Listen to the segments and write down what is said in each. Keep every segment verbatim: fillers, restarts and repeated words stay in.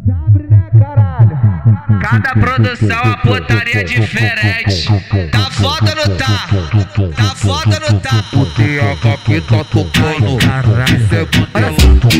Cada produção a putaria diferente. Tá foda ou não tá? Tá foda ou não tá? O D H que tá tocando. Isso é budelão.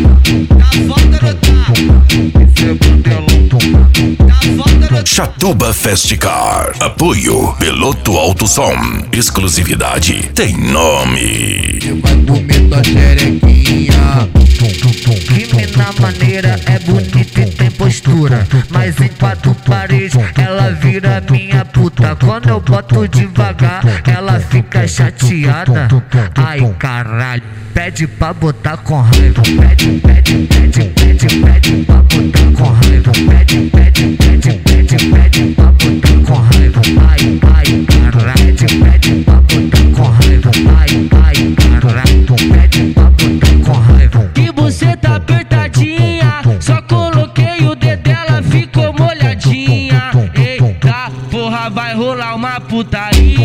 Tá foda ou não tá? Isso é budelão. Tá foda ou não tá? Chatuba Festicar. Apoio Peloto Alto Som. Exclusividade tem nome. Vai comer tua xerequinha. Que mina maneira, é bonita e tem postura, mas em quatro paredes ela vira minha puta. Quando eu boto devagar, ela fica chateada. Ai caralho, pede pra botar com raiva. Pede, pede, pede, pede, pede pra botar com raiva. Pede, pede, pede, pede, pede pra botar com raiva. Ai, ai caralho, pede pra botar com raiva. Ai, ai caralho, pede pra botar com raiva. Que buceta apertadinha, só coloquei o dedo dela, ficou molhadinha. Eita, porra, vai rolar uma putaria.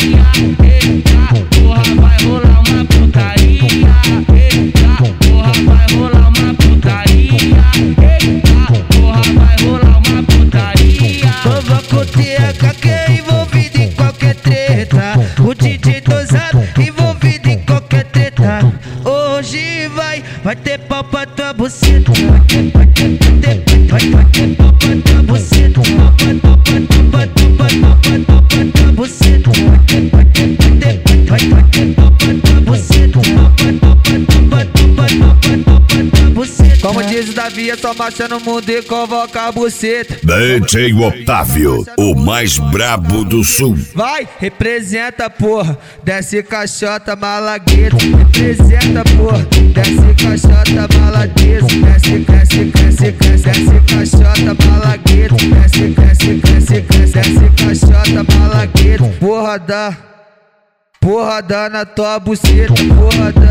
Eita, porra, vai rolar uma putaria. Eita, porra, vai rolar uma putaria. Eita, porra, vai rolar uma putaria. Nova com T H que é envolvido em qualquer treta. O D J dosado envolvido em qualquer treta. Hoje vai, vai ter pau pra tua buceta. Vai ter, vai ter, vai ter, vai, vai ter pau pra tua buceta. Pau pra, pau pra, pau pra, pau pra, pau pra, pau pra tua buceta. Vai ter, vai ter, vai ter, vai, vai ter pau pra tua buceta. Pau pra, pau pra, pau pra, pau pra, pau pra, pau pra tua buceta. Como diz o Davi, é só marcha no mundo e convoca a buceta. D J Otávio, o mais brabo do sul. Vai, representa porra, desce caixota malagueta. Representa porra, desce caixota malagueta. Desce, cresce, cresce, cresce, desce caixota malagueta. Desce, cresce, cresce, cresce, desce caixota malagueta. Porra da, porra da na tua buceta. Porra da